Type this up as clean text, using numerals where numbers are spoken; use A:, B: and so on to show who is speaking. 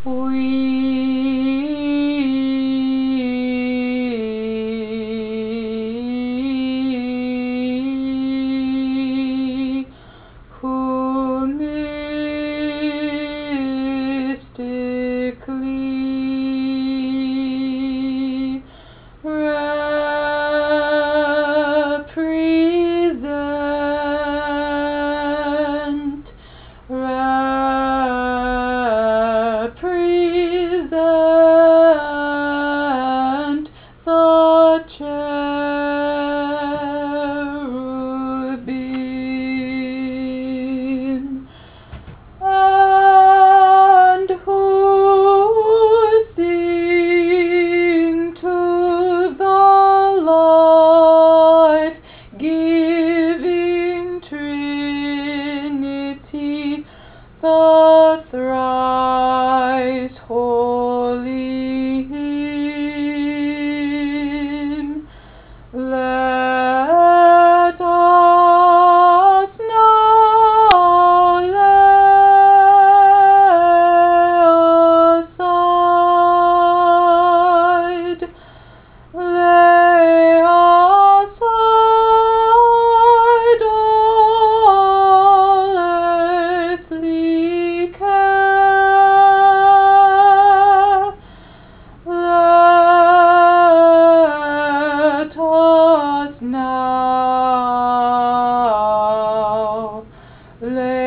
A: We who mystically represent the cherubim, and who sing to the life-giving Trinity, the thrice holy hymn. Let us now lay aside all earthly care. Let us now lay